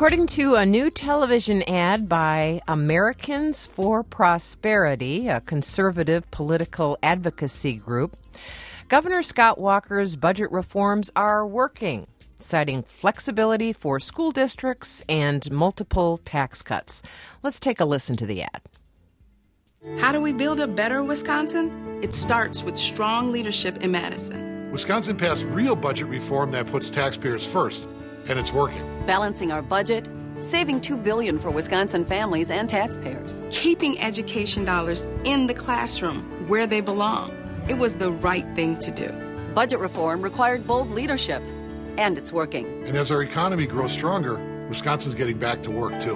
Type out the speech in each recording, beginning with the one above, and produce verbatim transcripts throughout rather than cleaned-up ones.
According to a new television ad by Americans for Prosperity, a conservative political advocacy group, Governor Scott Walker's budget reforms are working, citing flexibility for school districts and multiple tax cuts. Let's take a listen to the ad. How do we build a better Wisconsin? It starts with strong leadership in Madison. Wisconsin passed real budget reform that puts taxpayers first, and it's working. Balancing our budget, saving two billion dollars for Wisconsin families and taxpayers. Keeping education dollars in the classroom where they belong. It was the right thing to do. Budget reform required bold leadership, and it's working. And as our economy grows stronger, Wisconsin's getting back to work, too.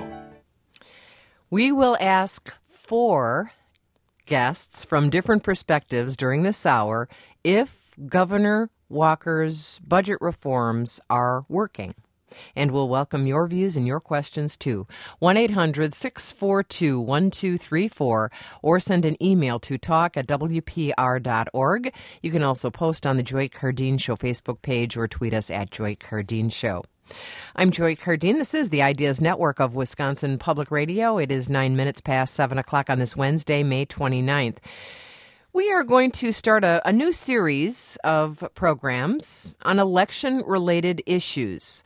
We will ask four guests from different perspectives during this hour if Governor Walker's budget reforms are working. And we'll welcome your views and your questions, too. one eight hundred six four two one two three four or send an email to talk at w p r dot org. You can also post on the Joy Cardine Show Facebook page or tweet us at Joy Cardine Show. I'm Joy Cardine. This is the Ideas Network of Wisconsin Public Radio. It is nine minutes past seven o'clock on this Wednesday, May twenty-ninth. We are going to start a, a new series of programs on election-related issues.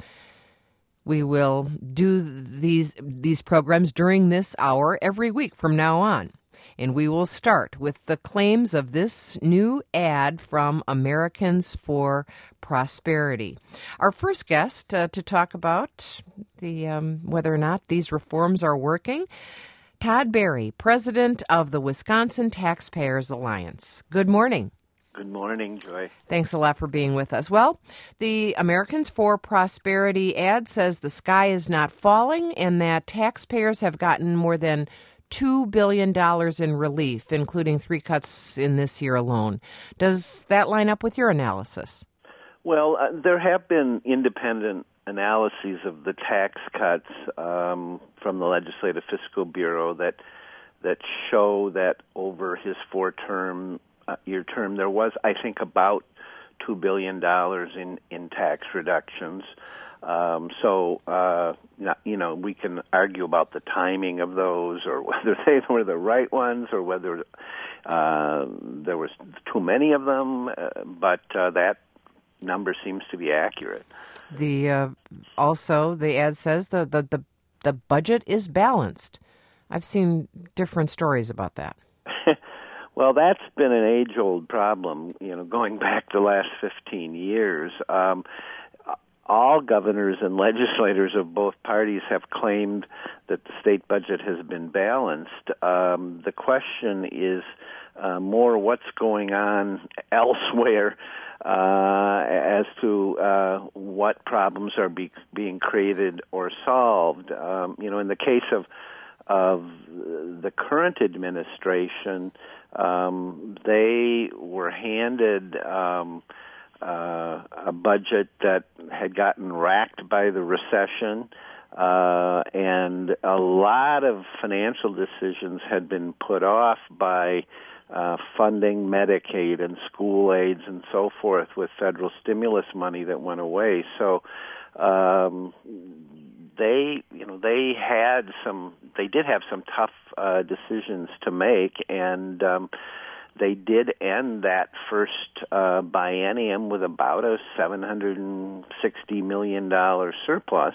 We will do these these programs during this hour every week from now on. And we will start with the claims of this new ad from Americans for Prosperity. Our first guest uh, to talk about the um, whether or not these reforms are working, Todd Berry, president of the Wisconsin Taxpayers Alliance. Good morning. Good morning, Joy. Thanks a lot for being with us. Well, the Americans for Prosperity ad says the sky is not falling and that taxpayers have gotten more than two billion dollars in relief, including three cuts in this year alone. Does that line up with your analysis? Well, uh, there have been independent analyses of the tax cuts um, from the Legislative Fiscal Bureau that that show that over his four-term uh, year term, there was, I think, about two billion dollars in, in tax reductions. Um, so, uh, you know, we can argue about the timing of those or whether they were the right ones or whether uh, there was too many of them, uh, but uh, that number seems to be accurate. The uh, also, the ad says the, the, the, the budget is balanced. I've seen different stories about that. Well, that's been an age-old problem, you know, going back the last fifteen years. Um, all governors and legislators of both parties have claimed that the state budget has been balanced. Um, the question is uh, more what's going on elsewhere uh, as to uh, what problems are be, being created or solved. Um, you know, in the case of of the current administration, um, they were handed um, uh, a budget that had gotten racked by the recession, uh, and a lot of financial decisions had been put off by uh, funding Medicaid and school aids and so forth with federal stimulus money that went away. So um, they, you know, they had some, they did have some tough uh, decisions to make, and um, they did end that first uh, biennium with about a seven hundred sixty million dollars surplus.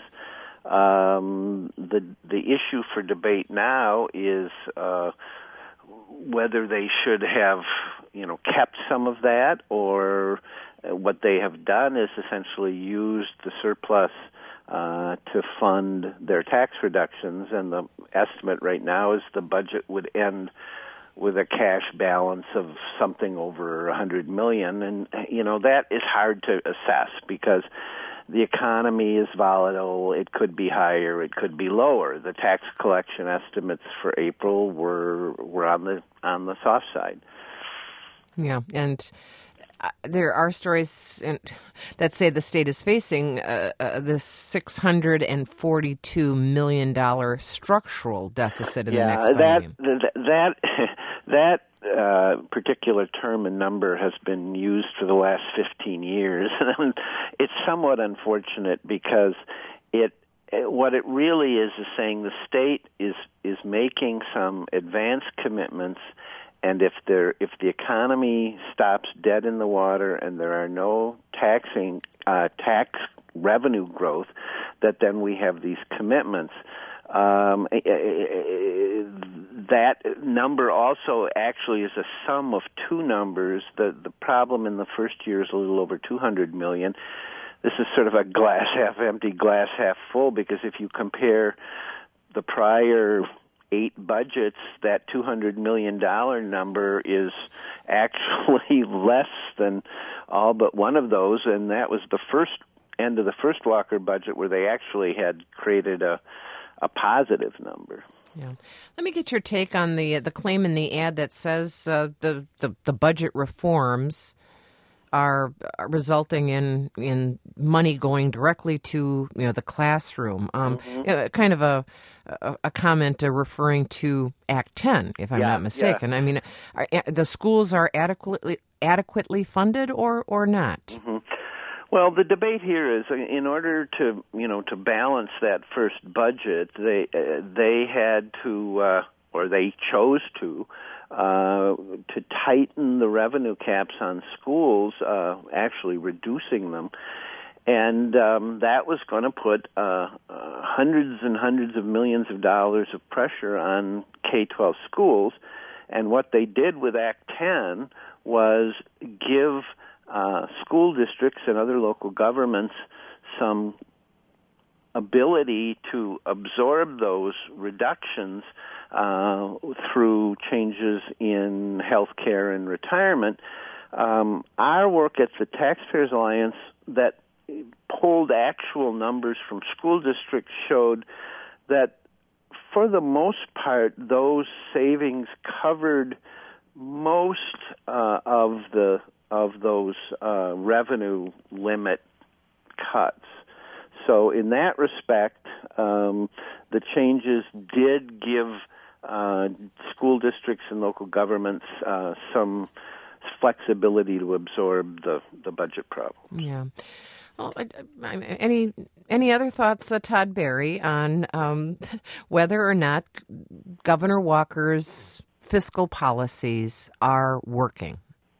Um, the the issue for debate now is uh, whether they should have, you know, kept some of that, or what they have done is essentially used the surplus uh, to fund their tax reductions. And the estimate right now is the budget would end with a cash balance of something over one hundred million dollars. And, you know, that is hard to assess because the economy is volatile. It could be higher. It could be lower. The tax collection estimates for April were were on the on the soft side. Yeah, and uh, there are stories in, that say the state is facing uh, uh, this six hundred forty-two million dollars structural deficit in yeah, the next that, biennium. that that that uh, particular term and number has been used for the last fifteen years. It's somewhat unfortunate because it what it really is is saying the state is is making some advanced commitments, and if there if the economy stops dead in the water and there are no taxing uh, tax revenue growth, that then we have these commitments. Um, that number also actually is a sum of two numbers. The the problem in the first year is a little over two hundred million. This is sort of a glass half empty, glass half full, because if you compare the prior eight budgets, that two hundred million dollars number is actually less than all but one of those, and that was the first end of the first Walker budget where they actually had created a a positive number. Yeah. Let me get your take on the the claim in the ad that says uh, the, the the budget reforms are resulting in in money going directly to you know the classroom. Um, mm-hmm. you know, kind of a a, a comment uh, referring to Act ten, if I'm yeah, not mistaken. yeah. I mean, are, the schools are adequately adequately funded or or not? Mm-hmm. Well, the debate here is, in order to, you know, to balance that first budget, they uh, they had to, uh, or they chose to, uh, to tighten the revenue caps on schools, uh, actually reducing them, and um, that was going to put uh, uh, hundreds and hundreds of millions of dollars of pressure on K twelve schools, and what they did with Act ten was give Uh, school districts and other local governments some ability to absorb those reductions uh, through changes in health care and retirement. Um, our work at the Taxpayers Alliance that pulled actual numbers from school districts showed that for the most part, those savings covered most uh, of the of those uh, revenue limit cuts. So in that respect, um, the changes did give uh, school districts and local governments uh, some flexibility to absorb the, the budget problem. Yeah. Well, any any other thoughts, uh, Todd Berry, on um, whether or not Governor Walker's fiscal policies are working?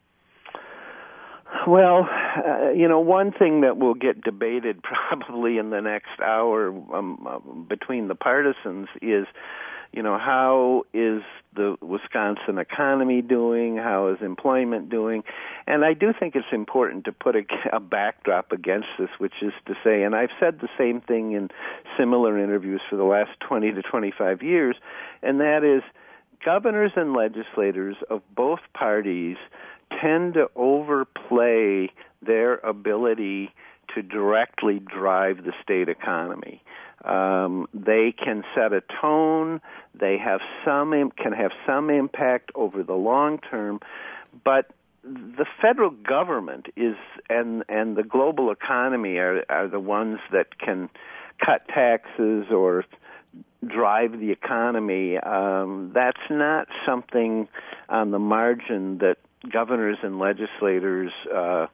Well, uh, you know, one thing that will get debated probably in the next hour um, uh, between the partisans is, you know, how is the Wisconsin economy doing? How is employment doing? And I do think it's important to put a, a backdrop against this, which is to say, and I've said the same thing in similar interviews for the last twenty to twenty-five years, and that is governors and legislators of both parties tend to overplay their ability to directly drive the state economy. Um, they can set a tone. They have some can have some impact over the long term, but the federal government is and and the global economy are are the ones that can cut taxes or drive the economy. Um, that's not something on the margin that governors and legislators uh,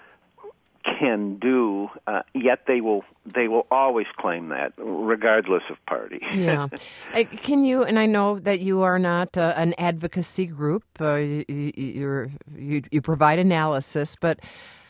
can do, uh, yet they will they will always claim that, regardless of party. Yeah. Can you, and I know that you are not uh, an advocacy group, uh, you, you're, you, you provide analysis, but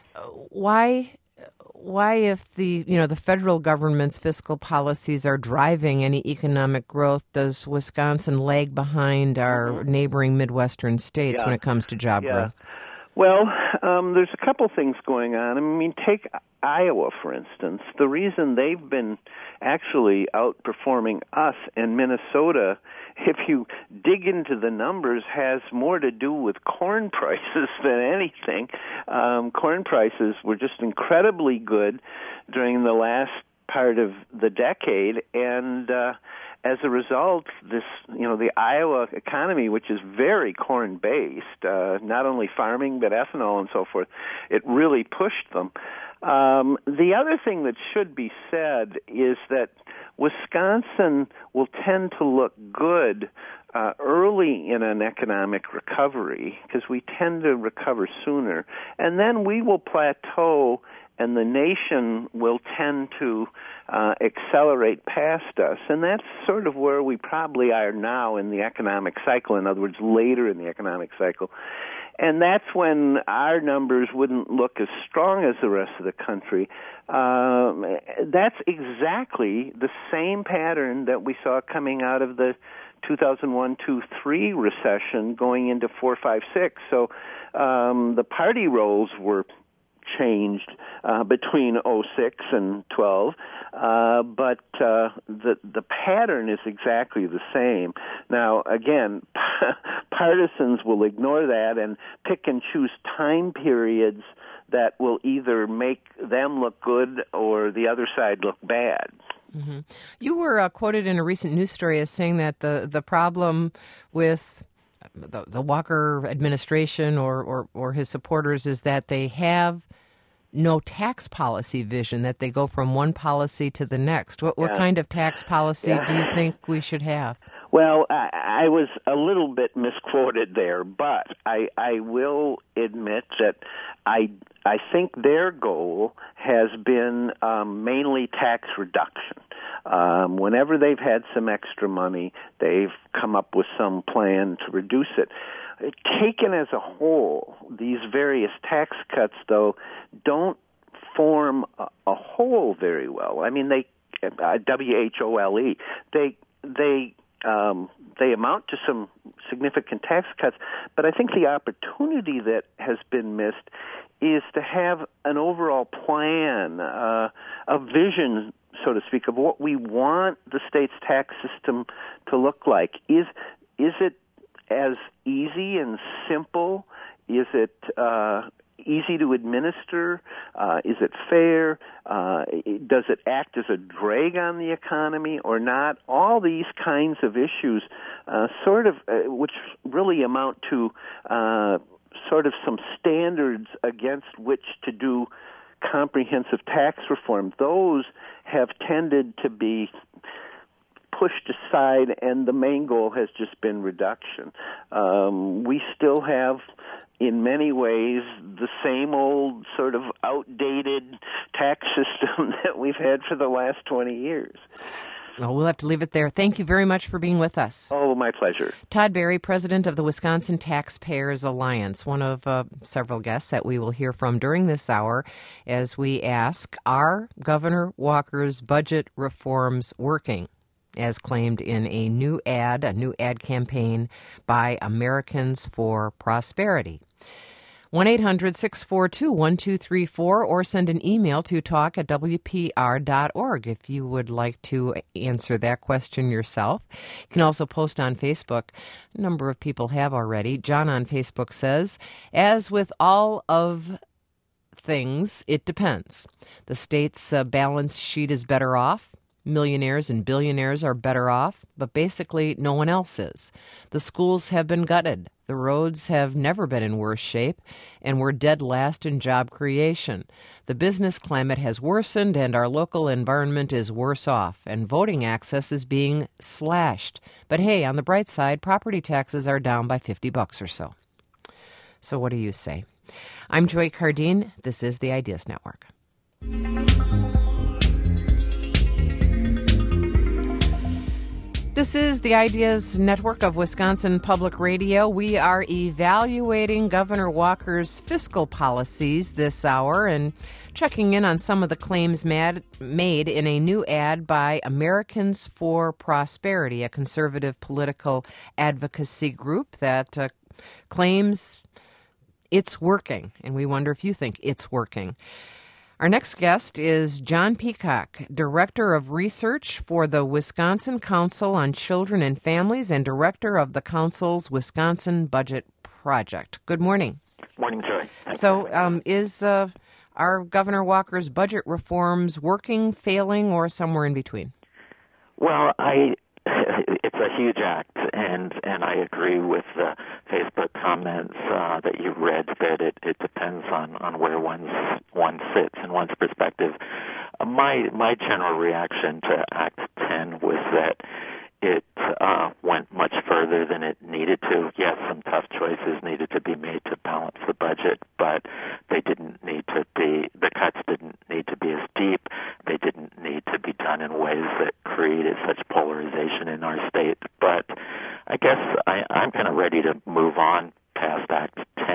why why if the you know the federal government's fiscal policies are driving any economic growth, does Wisconsin lag behind our mm-hmm. neighboring Midwestern states yeah. when it comes to job yeah. growth? Well, um, there's a couple things going on. I mean, take Iowa, for instance. The reason they've been actually outperforming us and Minnesota, if you dig into the numbers, has more to do with corn prices than anything. Um, corn prices were just incredibly good during the last part of the decade, and uh, as a result, this, you know, the Iowa economy, which is very corn-based, uh, not only farming but ethanol and so forth, it really pushed them. Um, the other thing that should be said is that Wisconsin will tend to look good uh, early in an economic recovery because we tend to recover sooner, and then we will plateau and the nation will tend to uh, accelerate past us. And that's sort of where we probably are now in the economic cycle, in other words, later in the economic cycle. And that's when our numbers wouldn't look as strong as the rest of the country. Um, that's exactly the same pattern that we saw coming out of the two thousand one two three recession going into four five six. So um, the party roles were changed uh, between oh six and twelve, uh, but uh, the the pattern is exactly the same. Now, again, partisans will ignore that and pick and choose time periods that will either make them look good or the other side look bad. Mm-hmm. You were uh, quoted in a recent news story as saying that the, the problem with the, the Walker administration or, or, or his supporters is that they have no tax policy vision, that they go from one policy to the next. What, what yeah. kind of tax policy yeah. do you think we should have? Well, I, I was a little bit misquoted there, but I, I will admit that I I think their goal has been um, mainly tax reduction. Um, whenever they've had some extra money, they've come up with some plan to reduce it. Taken as a whole, these various tax cuts, though, don't form a, a whole very well. I mean, they uh, W H O L E. They they um, they amount to some significant tax cuts, but I think the opportunity that has been missed is to have an overall plan, uh, a vision, so to speak, of what we want the state's tax system to look like. Is is it as easy and simple? Is it uh, easy to administer? Uh, is it fair? Uh, does it act as a drag on the economy or not? All these kinds of issues, uh, sort of, uh, which really amount to uh, sort of some standards against which to do comprehensive tax reform. Those have tended to be pushed aside, and the main goal has just been reduction. Um, we still have, in many ways, the same old sort of outdated tax system that we've had for the last twenty years. Well, we'll have to leave it there. Thank you very much for being with us. Oh, my pleasure. Todd Berry, president of the Wisconsin Taxpayers Alliance, one of uh, several guests that we will hear from during this hour as we ask, are Governor Walker's budget reforms working? As claimed in a new ad, a new ad campaign by Americans for Prosperity. one eight hundred six four two one two three four or send an email to talk at w p r dot org if you would like to answer that question yourself. You can also post on Facebook. A number of people have already. John on Facebook says, as with all of things, it depends. The state's uh, balance sheet is better off. Millionaires and billionaires are better off, but basically no one else is. The schools have been gutted. The roads have never been in worse shape, and we're dead last in job creation. The business climate has worsened, and our local environment is worse off, and voting access is being slashed. But hey, on the bright side, property taxes are down by fifty bucks or so. So what do you say? I'm Joy Cardine. This is the Ideas Network. This is the Ideas Network of Wisconsin Public Radio. We are evaluating Governor Walker's fiscal policies this hour and checking in on some of the claims mad, made in a new ad by Americans for Prosperity, a conservative political advocacy group that uh, claims it's working. And we wonder if you think it's working. Our next guest is John Peacock, Director of Research for the Wisconsin Council on Children and Families and Director of the Council's Wisconsin Budget Project. Good morning. Morning, Joy. So um, is uh, our Governor Walker's budget reforms working, failing, or somewhere in between? Well, I it's a huge act, and, and I agree with the Facebook comments uh, that you read that it, it depends on, on where one's, one sits and one's perspective. Uh, my my general reaction to Act ten was that it uh, went much further than it needed to. Yes, some tough choices needed to be made to balance the budget, but they didn't need to be, the cuts didn't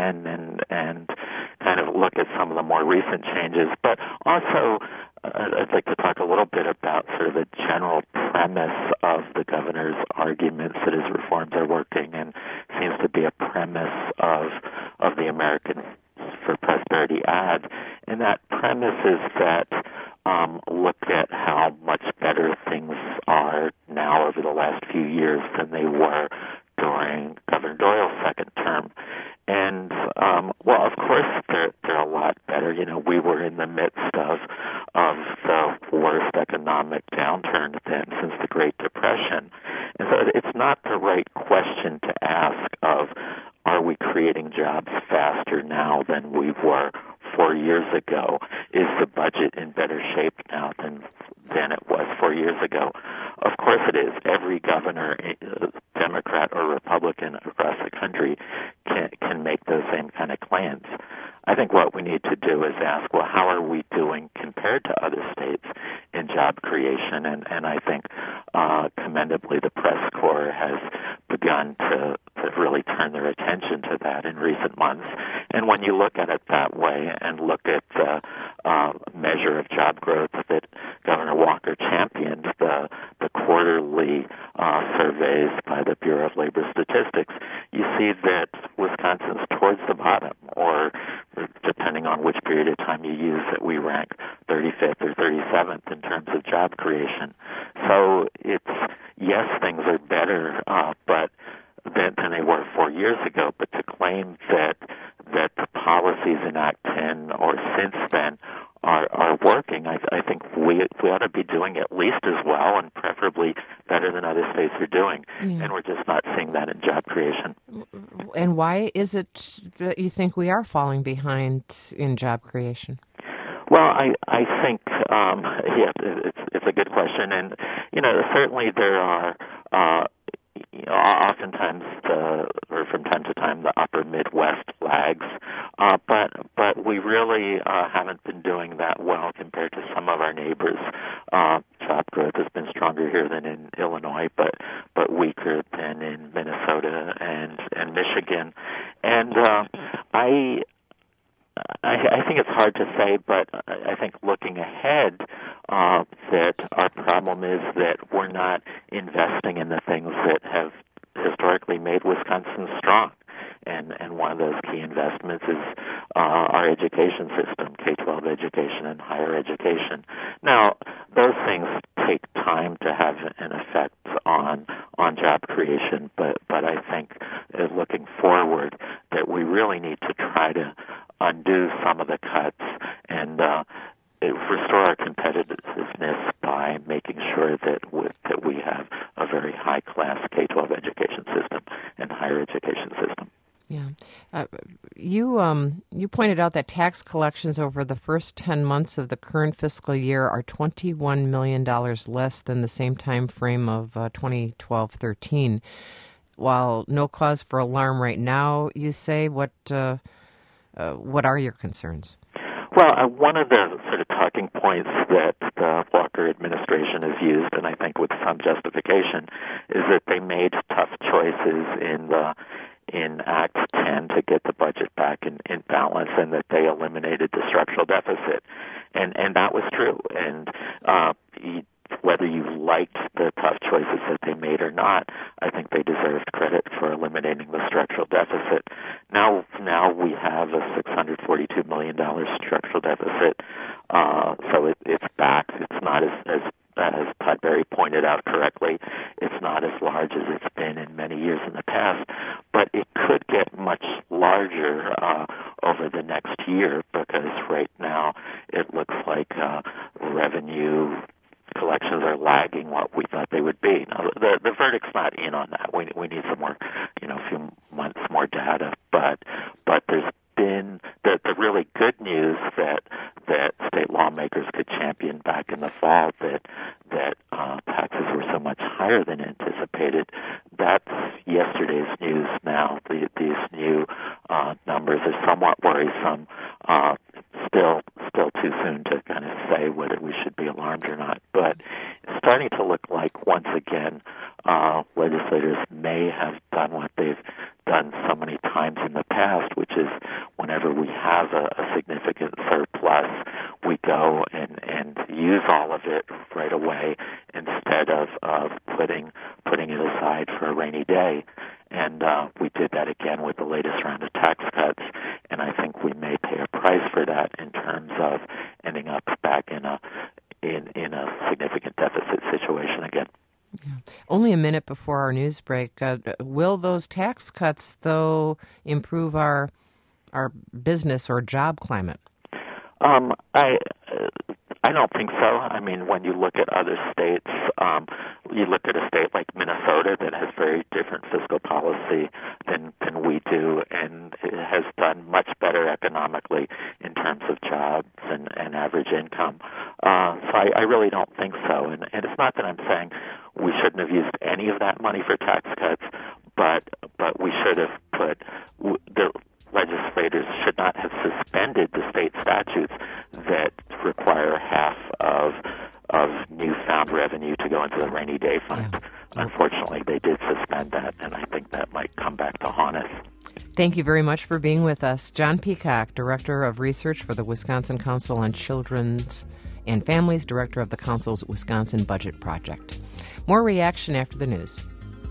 again and and kind of look at some of the more recent changes. But also, uh, I'd like to talk a little bit about sort of the general premise of the governor's arguments that his reforms are working, and seems to be a premise of of the American for Prosperity ad. And that premise is that um, look at how much better things are now over the last few years than they were during Governor Doyle's second term. And, um, well, of course, they're, they're a lot better. You know, we were in the midst of, of the worst economic downturn then since the Great Depression. And so it's not the right question to ask of, are we creating jobs faster now than we were four years ago? Is the budget in better shape now than than it was four years ago? Of course it is. Every governor, Democrat or Republican across the country, can can make those same kind of claims. I think what we need to do is ask, well, how are we doing compared to other states in job creation? And, and I think uh, commendably the press corps has begun to, to really turn their attention to that in recent months. And when you look at it that way and look at the uh, measure of job growth that Governor Walker championed, the, the quarterly uh, surveys by the Bureau of Labor Statistics, you see that Wisconsin's towards the bottom, or depending on which period of time you use, that we rank thirty-fifth or thirty-seventh in terms of job creation. So it's, yes, things are better, uh, but than, than they were four years ago. But to claim that that the policies in Act ten or since then are are working, I, I think we we ought to be doing at least as well, and preferably better than other states are doing. Yeah. And we're just not seeing that in job creation. And why is it that you think we are falling behind in job creation? Well, I I think um, yeah, it's it's a good question, and you know certainly there are. Uh, You know, oftentimes, the, or from time to time, the upper Midwest lags, uh, but but we really uh, haven't been doing that well compared to some of our neighbors. Uh, job growth has been stronger here than in Illinois, but but weaker than in Minnesota and and Michigan, and uh, I. I, I think it's hard to say, but I think looking ahead, uh, that our problem is that we're not investing in the things that have historically made Wisconsin strong. And, and one of those key investments is uh, our education system, K twelve education and higher education. Now, those things take time to have an effect on on job creation, but, but I think uh, looking forward that we really need to try to undo some of the cuts and uh, restore our competitiveness by making sure that we, that we have a very high-class K twelve education system and higher education system. Yeah. Uh, you um, you pointed out that tax collections over the first ten months of the current fiscal year are twenty-one million dollars less than the same time frame of uh, twenty twelve thirteen. While no cause for alarm right now, you say, what uh, uh, what are your concerns? Well, uh, one of the sort of talking points that the Walker administration has used, and I think with some justification, is that they made tough choices in the in Act ten to get the budget back in, in balance, and that they eliminated the structural deficit. And and that was true. And uh, whether you liked the tough choices that they made or not, I think they deserved credit for eliminating the structural deficit. Now, now we have a six hundred forty-two million dollars structural deficit, uh, so it, it's back. It's not as, as as Todd Berry pointed out correctly, it's not as large as it's been in many years in the past, but it could get much larger uh, over the next year, because right now it looks like uh, revenue collections are lagging what we thought they would be. Now, the the verdict's not in on that. We we need some more, you know, a few months more data. But but there's been the the really good news that that state lawmakers could champion back in the fall, that that uh, taxes were so much higher than anticipated. That's yesterday's news now. The, these new uh, numbers are somewhat worrisome. Uh, still still too soon to kind of say whether we should be alarmed or not. But it's starting to look like, once again, uh, legislators may have done what they've done so many times in the past, which is whenever we have a, a significant surplus, we go and, and use all of it right away instead of, of putting putting it aside for a rainy day. And uh, we did that again with the latest round of tax cuts, and I think we may pay a price for that in terms of ending up back in a in, in a significant deficit situation again. Yeah. Only a minute before our news break, uh, will those tax cuts, though, improve our our business or job climate? Um, I uh, I don't think so. I mean, when you look at other states, um, you look at a state like Minnesota that has very different fiscal policy than, than we do, and it has done much better economically in terms of jobs and, and average income. Uh, so I, I really don't think so. And, and it's not that I'm saying we shouldn't have used any of that money for tax cuts, but but we should have put the legislators should not have suspended the state statutes that require half of of newfound revenue to go into the rainy day fund. Yeah. Unfortunately, they did suspend that, and I think that might come back to haunt us. Thank you very much for being with us. John Peacock, Director of Research for the Wisconsin Council on Children's and Families, Director of the Council's Wisconsin Budget Project. More reaction after the news.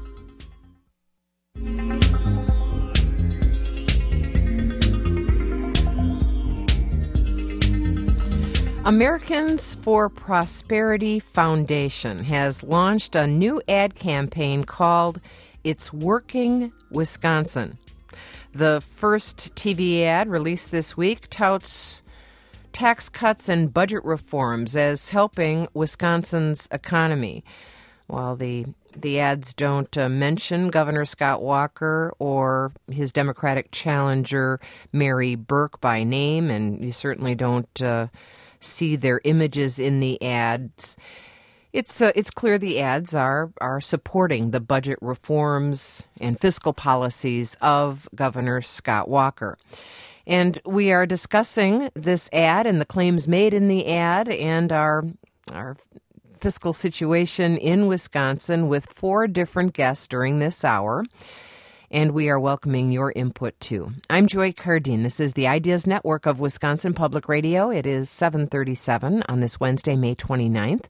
Americans for Prosperity Foundation has launched a new ad campaign called It's Working Wisconsin. The first T V ad released this week touts tax cuts and budget reforms as helping Wisconsin's economy. While the the ads don't uh, mention Governor Scott Walker or his Democratic challenger Mary Burke by name, and you certainly don't uh, see their images in the ads, it's uh, it's clear the ads are are supporting the budget reforms and fiscal policies of Governor Scott Walker. And we are discussing this ad and the claims made in the ad and our our fiscal situation in Wisconsin with four different guests during this hour. And we are welcoming your input, too. I'm Joy Cardine. This is the Ideas Network of Wisconsin Public Radio. It is seven thirty-seven on this Wednesday, May twenty-ninth.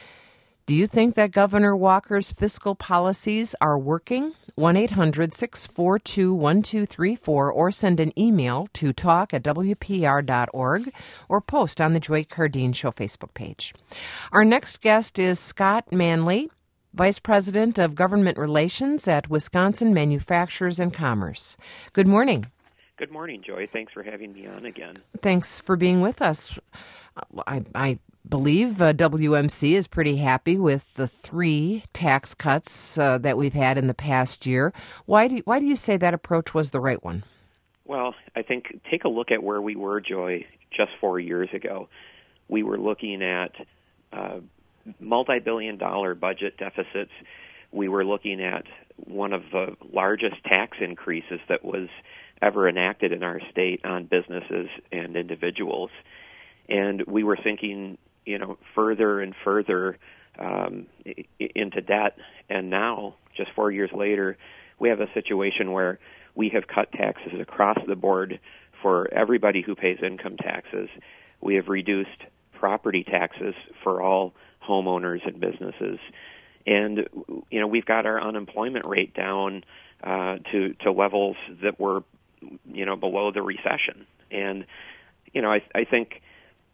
Do you think that Governor Walker's fiscal policies are working? one eight hundred six four two one two three four or send an email to talk at w p r dot org or post on the Joy Cardine Show Facebook page. Our next guest is Scott Manley, Vice President of Government Relations at Wisconsin Manufacturers and Commerce. Good morning. Good morning, Joy. Thanks for having me on again. Thanks for being with us. I, I believe uh, W M C is pretty happy with the three tax cuts uh, that we've had in the past year. Why do, why do you say that approach was the right one? Well, I think take a look at where we were, Joy, just four years ago. We were looking at uh, multi-billion dollar budget deficits. We were looking at one of the largest tax increases that was ever enacted in our state on businesses and individuals. And we were thinking, you know, further and further um, into debt. And now, just four years later, we have a situation where we have cut taxes across the board for everybody who pays income taxes. We have reduced property taxes for all homeowners and businesses. And, you know, we've got our unemployment rate down uh, to, to levels that were, you know, below the recession. And, you know, I, I think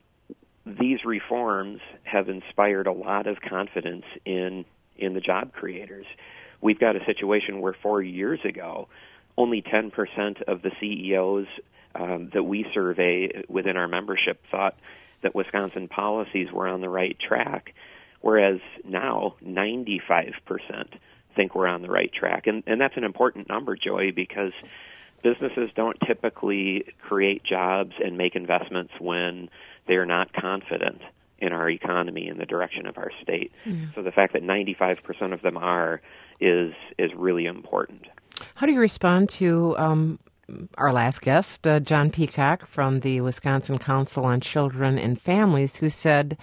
these reforms have inspired a lot of confidence in in the job creators. We've got a situation where four years ago, only ten percent of the C E Os um, that we survey within our membership thought that Wisconsin policies were on the right track, whereas now ninety-five percent think we're on the right track. And, and that's an important number, Joy, because businesses don't typically create jobs and make investments when they're not confident in our economy and the direction of our state. Mm. So the fact that ninety-five percent of them are is is really important. How do you respond to um, our last guest, uh, John Peacock from the Wisconsin Council on Children and Families, who said,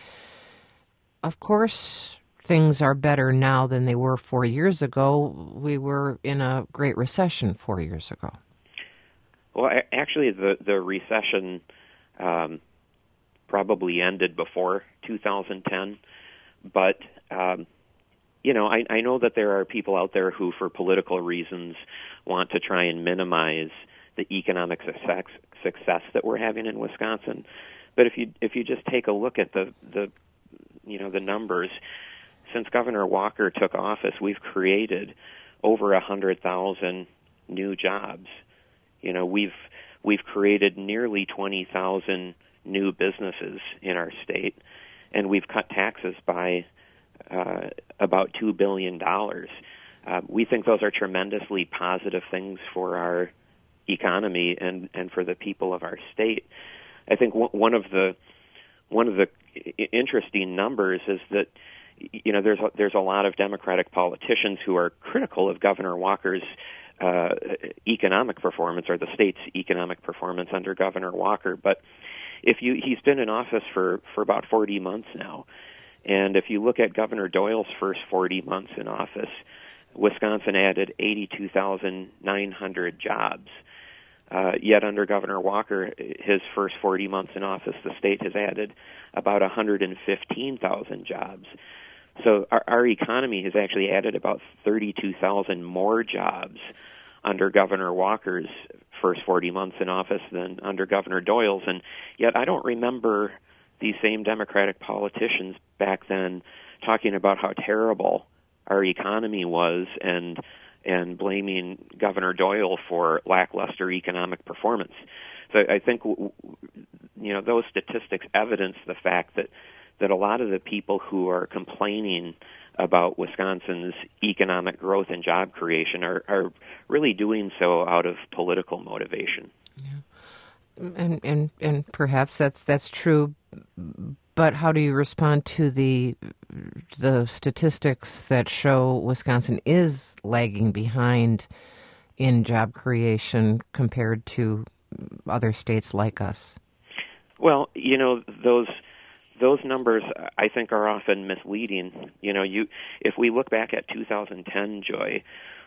of course, things are better now than they were four years ago. We were in a great recession four years ago. Well, actually, the the recession um, probably ended before two thousand ten, but um, you know, I, I know that there are people out there who, for political reasons, want to try and minimize the economic success success that we're having in Wisconsin. But if you if you just take a look at the the you know the numbers, since Governor Walker took office, we've created over a hundred thousand new jobs. You know, we've we've created nearly twenty thousand new businesses in our state, and we've cut taxes by uh, about two billion dollars. Uh, we think those are tremendously positive things for our economy and, and for the people of our state. I think w- one of the one of the interesting numbers is that you know there's a, there's a lot of Democratic politicians who are critical of Governor Walker's Uh, economic performance, or the state's economic performance under Governor Walker. But if you, he's been in office for, for about forty months now, and if you look at Governor Doyle's first forty months in office, Wisconsin added eighty-two thousand nine hundred jobs. Uh, yet under Governor Walker, his first forty months in office, the state has added about one hundred fifteen thousand jobs. So our, our economy has actually added about thirty-two thousand more jobs under Governor Walker's first forty months in office than under Governor Doyle's. And yet I don't remember these same Democratic politicians back then talking about how terrible our economy was and and blaming Governor Doyle for lackluster economic performance. So I think you know those statistics evidence the fact that that a lot of the people who are complaining about Wisconsin's economic growth and job creation are, are really doing so out of political motivation. Yeah. And, and and perhaps that's that's true, but how do you respond to the the statistics that show Wisconsin is lagging behind in job creation compared to other states like us? Well, you know, those Those numbers, I think, are often misleading. You know, you if we look back at two thousand ten, Joy,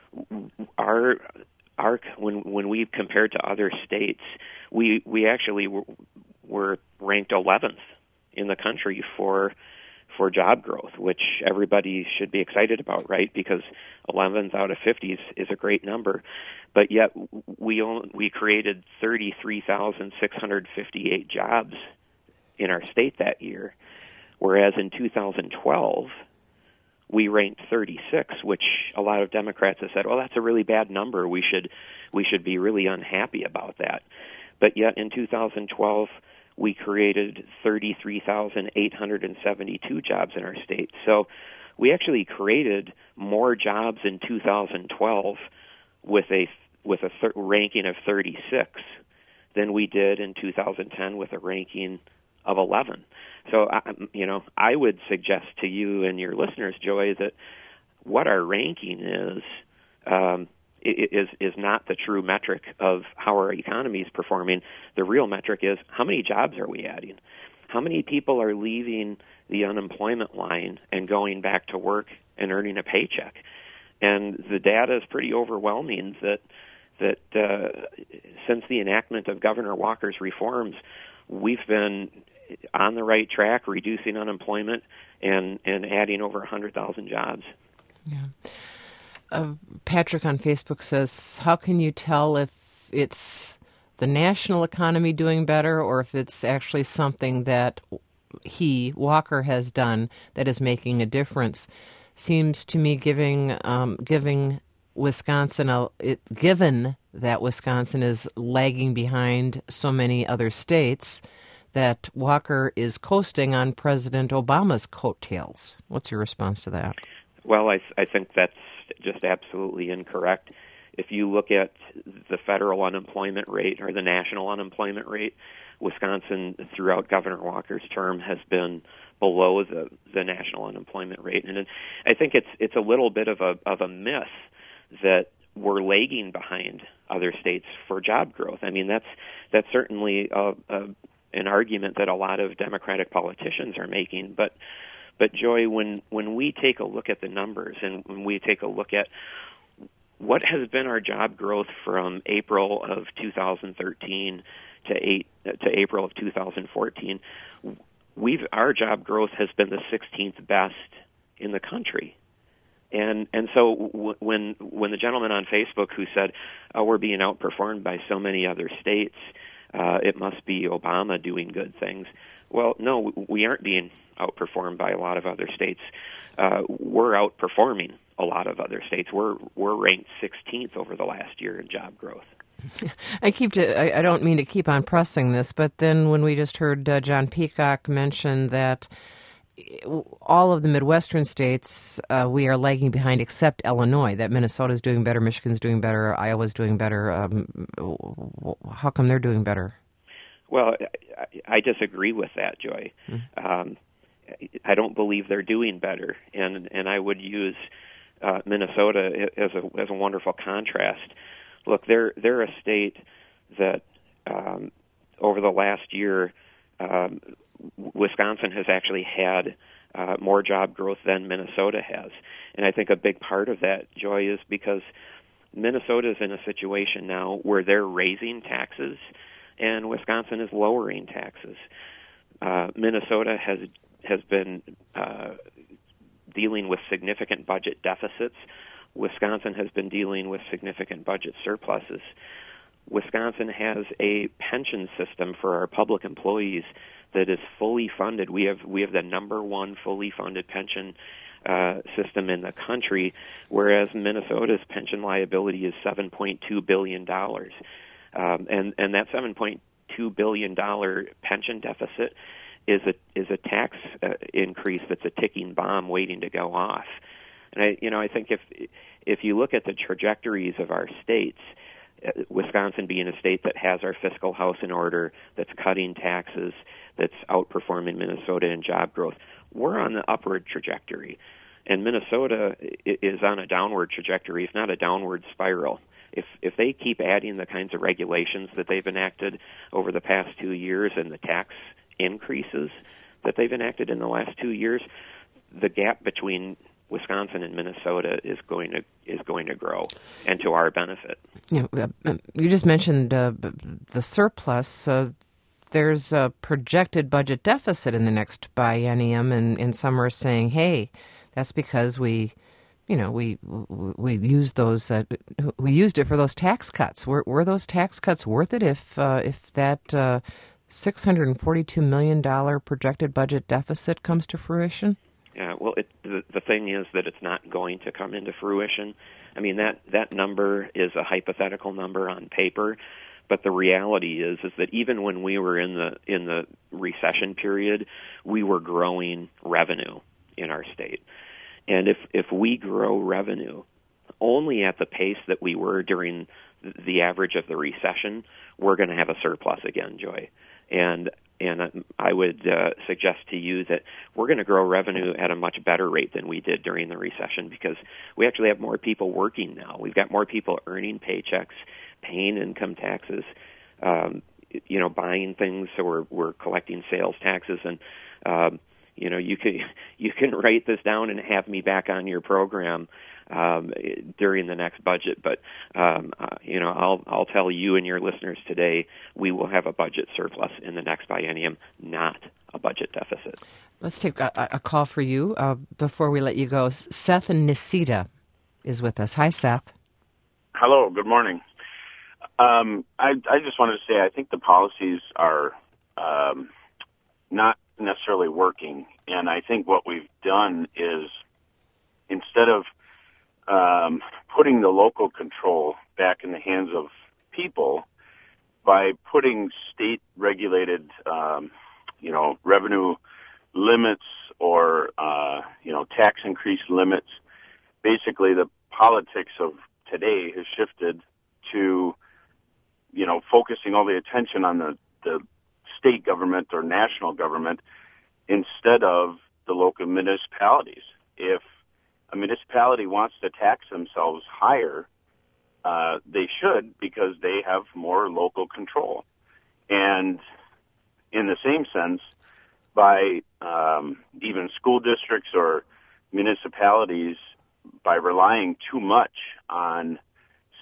our our when when we compared to other states, we we actually were, were ranked eleventh in the country for for job growth, which everybody should be excited about, right? Because eleventh out of fifty is, is a great number, but yet we only, we created thirty-three thousand six hundred fifty-eight jobs in our state that year, whereas in two thousand twelve, we ranked thirty-six, which a lot of Democrats have said, well, that's a really bad number. We should we should be really unhappy about that. But yet in two thousand twelve, we created thirty-three thousand eight hundred seventy-two jobs in our state. So we actually created more jobs in two thousand twelve with a with a th- ranking of thirty-six than we did in two thousand ten with a ranking of eleven. So, you know, I would suggest to you and your listeners, Joy, that what our ranking is um, is is not the true metric of how our economy is performing. The real metric is how many jobs are we adding? How many people are leaving the unemployment line and going back to work and earning a paycheck? And the data is pretty overwhelming that that uh, since the enactment of Governor Walker's reforms, we've been on the right track, reducing unemployment and, and adding over one hundred thousand jobs. Yeah. Uh, Patrick on Facebook says, how can you tell if it's the national economy doing better or if it's actually something that he, Walker, has done that is making a difference? Seems to me giving um, giving Wisconsin, a, it, given that Wisconsin is lagging behind so many other states, that Walker is coasting on President Obama's coattails. What's your response to that? Well, I, I think that's just absolutely incorrect. If you look at the federal unemployment rate or the national unemployment rate, Wisconsin, throughout Governor Walker's term, has been below the, the national unemployment rate. And it, I think it's it's a little bit of a of a myth that we're lagging behind other states for job growth. I mean, that's that's certainly a, a an argument that a lot of Democratic politicians are making. But, but Joy, when, when we take a look at the numbers and when we take a look at what has been our job growth from April of two thousand thirteen to eight to April of two thousand fourteen? We've our job growth has been the sixteenth best in the country. And and so w- when when the gentleman on Facebook who said, "Oh, we're being outperformed by so many other states, uh, it must be Obama doing good things." Well, no, we aren't being outperformed by a lot of other states. Uh, we're outperforming a lot of other states. We're we're ranked sixteenth over the last year in job growth. I keep to, I, I don't mean to keep on pressing this, but then when we just heard uh, John Peacock mention that all of the Midwestern states, uh, we are lagging behind except Illinois, that Minnesota's doing better, Michigan's doing better, Iowa's doing better. Um, how come they're doing better? Well, I, I disagree with that, Joy. Mm-hmm. Um, I don't believe they're doing better, and and I would use uh, Minnesota as a as a wonderful contrast. Look, they're they're a state that um, over the last year, um, Wisconsin has actually had uh, more job growth than Minnesota has, and I think a big part of that, Joy, is because Minnesota is in a situation now where they're raising taxes, and Wisconsin is lowering taxes. Uh, Minnesota has has been uh, dealing with significant budget deficits. Wisconsin has been dealing with significant budget surpluses. Wisconsin has a pension system for our public employees that is fully funded. We have we have the number one fully funded pension uh, system in the country, whereas Minnesota's pension liability is seven point two billion dollars. Um, and, and that seven point two billion dollars pension deficit is a is a tax uh, increase that's a ticking bomb waiting to go off. And I, you know, I think if if you look at the trajectories of our states, uh, Wisconsin being a state that has our fiscal house in order, that's cutting taxes, that's outperforming Minnesota in job growth, we're on the upward trajectory, and Minnesota is on a downward trajectory, if not a downward spiral. If if they keep adding the kinds of regulations that they've enacted over the past two years and the tax increases that they've enacted in the last two years, the gap between Wisconsin and Minnesota is going to is going to grow, and to our benefit. You know, you just mentioned uh, the surplus. Uh, there's a projected budget deficit in the next biennium, and, and some are saying, "Hey, that's because we." You know, we we used those. Uh, we used it for those tax cuts. Were were those tax cuts worth it? If uh, if that uh, six hundred and forty-two million dollar projected budget deficit comes to fruition? Yeah. Well, it, the the thing is that it's not going to come into fruition. I mean, that that number is a hypothetical number on paper, but the reality is is that even when we were in the in the recession period, we were growing revenue in our state. And if, if we grow revenue only at the pace that we were during the average of the recession, we're going to have a surplus again, Joy. And and I would uh, suggest to you that we're going to grow revenue at a much better rate than we did during the recession, because we actually have more people working now. We've got more people earning paychecks, paying income taxes, um, you know, buying things. So we're we're collecting sales taxes, and um, You know, you can you can write this down and have me back on your program um, during the next budget. But um, uh, you know, I'll I'll tell you and your listeners today, we will have a budget surplus in the next biennium, not a budget deficit. Let's take a, a call for you uh, before we let you go. Seth and Necedah is with us. Hi, Seth. Hello. Good morning. Um, I I just wanted to say I think the policies are um, not necessarily working, and I think what we've done is, instead of um, putting the local control back in the hands of people by putting state-regulated, um, you know, revenue limits or uh, you know, tax increase limits, basically the politics of today has shifted to, you know, focusing all the attention on the the state government or national government instead of the local municipalities. If a municipality wants to tax themselves higher, uh, they should, because they have more local control. And in the same sense, by um, even school districts or municipalities, by relying too much on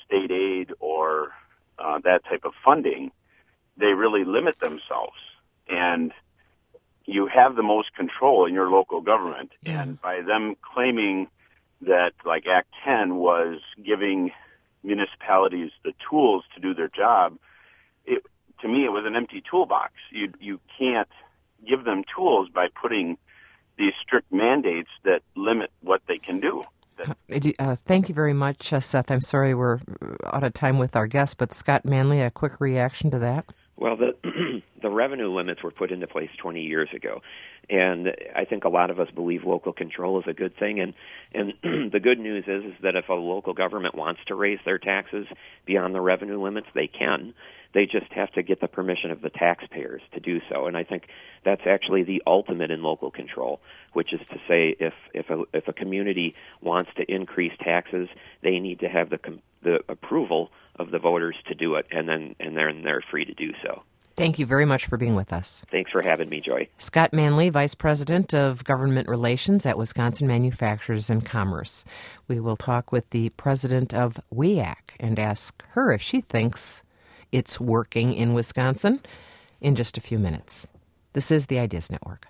state aid or uh, that type of funding, they really limit themselves. And you have the most control in your local government. Yeah. And by them claiming that, like, Act ten was giving municipalities the tools to do their job, it, to me, it was an empty toolbox. You you can't give them tools by putting these strict mandates that limit what they can do. Uh, thank you very much, uh, Seth. I'm sorry we're out of time with our guest, but Scott Manley, a quick reaction to that? Well, the the revenue limits were put into place twenty years ago, and I think a lot of us believe local control is a good thing. And and the good news is, is that if a local government wants to raise their taxes beyond the revenue limits, they can. They just have to get the permission of the taxpayers to do so. And I think that's actually the ultimate in local control, which is to say, if if a if a community wants to increase taxes, they need to have the the approval of the voters to do it, and then and then they're free to do so. Thank you very much for being with us. Thanks for having me, Joy. Scott Manley, Vice President of Government Relations at Wisconsin Manufacturers and Commerce. We will talk with the president of W E A C and ask her if she thinks it's working in Wisconsin in just a few minutes. This is the Ideas Network.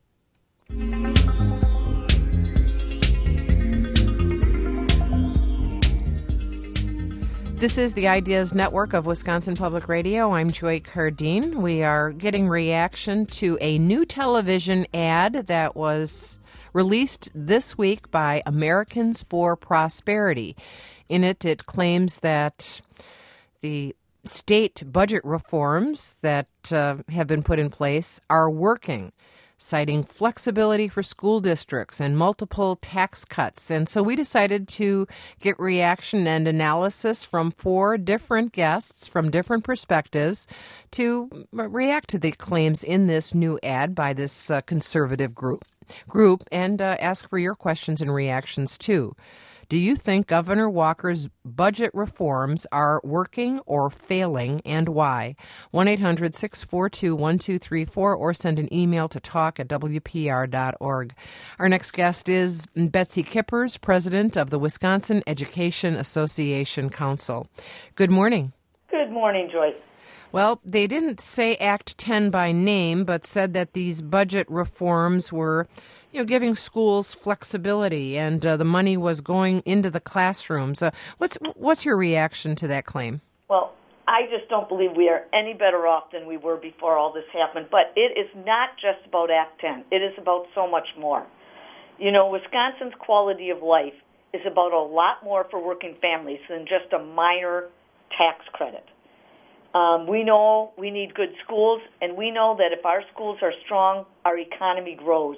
This is the Ideas Network of Wisconsin Public Radio. I'm Joy Cardine. We are getting reaction to a new television ad that was released this week by Americans for Prosperity. In it, it claims that the state budget reforms that uh, have been put in place are working, citing flexibility for school districts and multiple tax cuts. And so we decided to get reaction and analysis from four different guests from different perspectives to react to the claims in this new ad by this uh, conservative group, group and uh, ask for your questions and reactions too. Do you think Governor Walker's budget reforms are working or failing, and why? one eight hundred six four two one two three four or send an email to talk at w p r dot org. Our next guest is Betsy Kippers, president of the Wisconsin Education Association Council. Good morning. Good morning, Joyce. Well, they didn't say Act ten by name, but said that these budget reforms were, you know, giving schools flexibility, and uh, the money was going into the classrooms. Uh, what's what's your reaction to that claim? Well, I just don't believe we are any better off than we were before all this happened. But it is not just about Act ten. It is about so much more. You know, Wisconsin's quality of life is about a lot more for working families than just a minor tax credit. Um, we know we need good schools, and we know that if our schools are strong, our economy grows.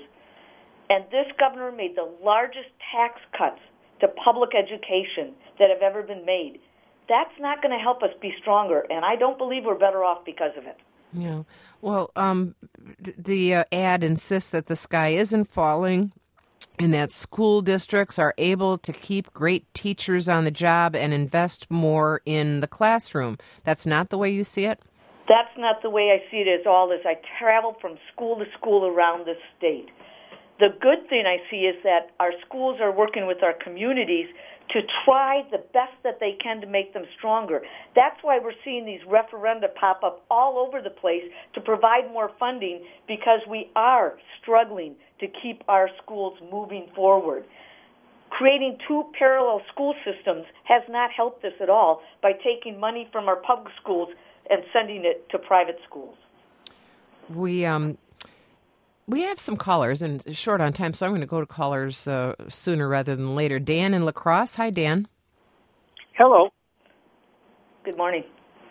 And this governor made the largest tax cuts to public education that have ever been made. That's not going to help us be stronger, and I don't believe we're better off because of it. Yeah. Well, um, the uh, ad insists that the sky isn't falling and that school districts are able to keep great teachers on the job and invest more in the classroom. That's not the way you see it? That's not the way I see it at all. As I travel from school to school around this state, the good thing I see is that our schools are working with our communities to try the best that they can to make them stronger. That's why we're seeing these referenda pop up all over the place to provide more funding, because we are struggling to keep our schools moving forward. Creating two parallel school systems has not helped us at all by taking money from our public schools and sending it to private schools. We um we have some callers, and short on time, so I'm going to go to callers uh, sooner rather than later. Dan in La Crosse. Hi, Dan. Hello. Good morning.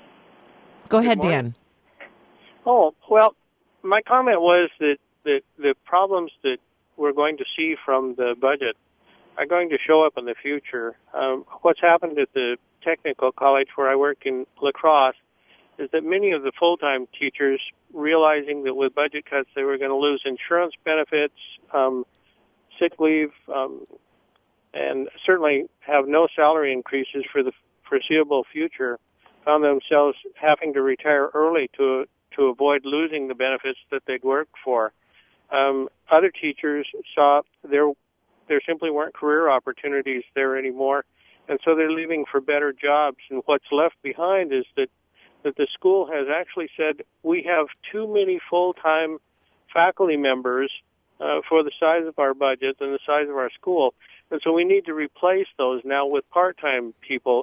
Go ahead, morning. Dan. Oh, well, my comment was that the, the problems that we're going to see from the budget are going to show up in the future. Um, what's happened at the technical college where I work in La Crosse is that many of the full-time teachers, realizing that with budget cuts they were going to lose insurance benefits, um, sick leave, um, and certainly have no salary increases for the foreseeable future, found themselves having to retire early to to avoid losing the benefits that they'd worked for. Um, other teachers saw there there simply weren't career opportunities there anymore, and so they're leaving for better jobs. And what's left behind is that, that the school has actually said, we have too many full-time faculty members uh, for the size of our budget and the size of our school. And so we need to replace those now with part-time people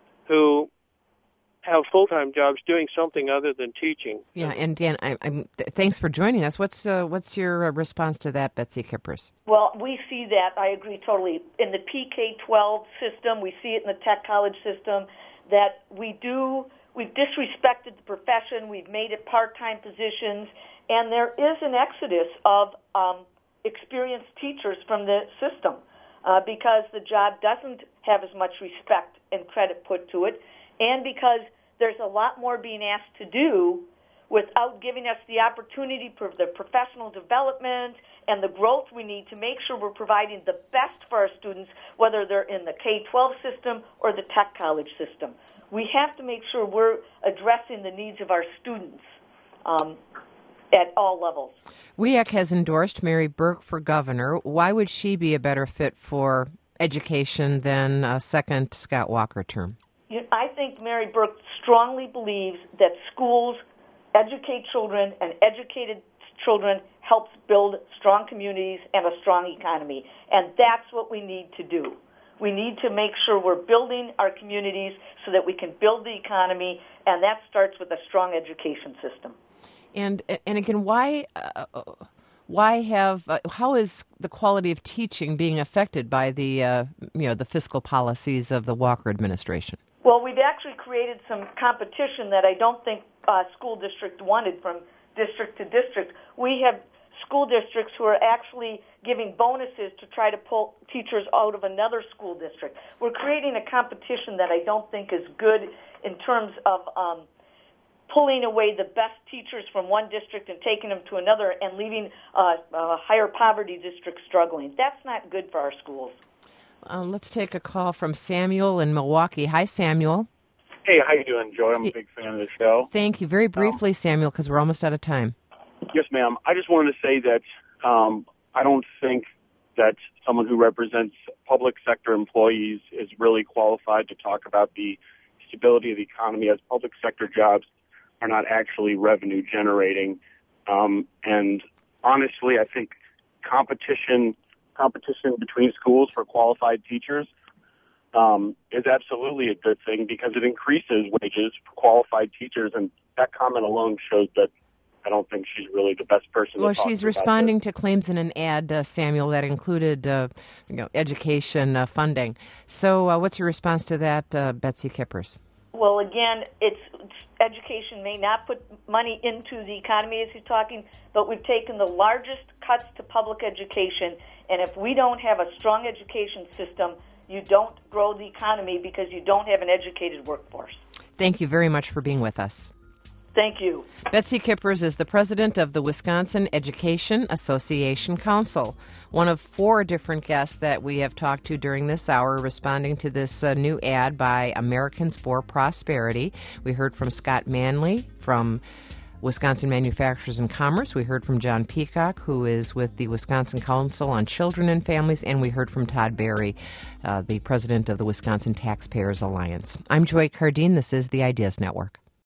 who have full-time jobs doing something other than teaching. Yeah, and Dan, I, I'm, th- thanks for joining us. What's uh, what's your uh, response to that, Betsy Kippers? Well, we see that. I agree totally. In the P K twelve system, we see it in the tech college system, that we do, we've disrespected the profession, we've made it part-time positions, and there is an exodus of um, experienced teachers from the system uh, because the job doesn't have as much respect and credit put to it, and because there's a lot more being asked to do without giving us the opportunity for the professional development and the growth we need to make sure we're providing the best for our students, whether they're in the K twelve system or the tech college system. We have to make sure we're addressing the needs of our students um, at all levels. W E A C has endorsed Mary Burke for governor. Why would she be a better fit for education than a second Scott Walker term? I think Mary Burke strongly believes that schools educate children, and educated children helps build strong communities and a strong economy. And that's what we need to do. We need to make sure we're building our communities so that we can build the economy, and that starts with a strong education system. And and again, why uh, why have uh, how is the quality of teaching being affected by the uh, you know the fiscal policies of the Walker administration? Well, we've actually created some competition that I don't think uh, school district wanted from district to district. We have school districts who are actually giving bonuses to try to pull teachers out of another school district. We're creating a competition that I don't think is good in terms of um, pulling away the best teachers from one district and taking them to another and leaving uh, uh, higher poverty districts struggling. That's not good for our schools. Uh, let's take a call from Samuel in Milwaukee. Hi, Samuel. Hey, how you doing, Joy? I'm a big fan of the show. Thank you. Very briefly, um, Samuel, because we're almost out of time. Yes, ma'am. I just wanted to say that um, I don't think that someone who represents public sector employees is really qualified to talk about the stability of the economy, as public sector jobs are not actually revenue generating. Um, and honestly, I think competition competition between schools for qualified teachers um, is absolutely a good thing because it increases wages for qualified teachers, and that comment alone shows that I don't think she's really the best person well, to talk she's to responding about to claims in an ad, uh, Samuel, that included uh, you know, education uh, funding. So uh, what's your response to that, uh, Betsy Kippers? Well, again, it's education may not put money into the economy, as you're talking, but we've taken the largest cuts to public education, and if we don't have a strong education system, you don't grow the economy because you don't have an educated workforce. Thank you very much for being with us. Thank you. Betsy Kippers is the president of the Wisconsin Education Association Council, one of four different guests that we have talked to during this hour responding to this uh, new ad by Americans for Prosperity. We heard from Scott Manley from Wisconsin Manufacturers and Commerce. We heard from John Peacock, who is with the Wisconsin Council on Children and Families, and we heard from Todd Berry, uh, the president of the Wisconsin Taxpayers Alliance. I'm Joy Cardine. This is the Ideas Network.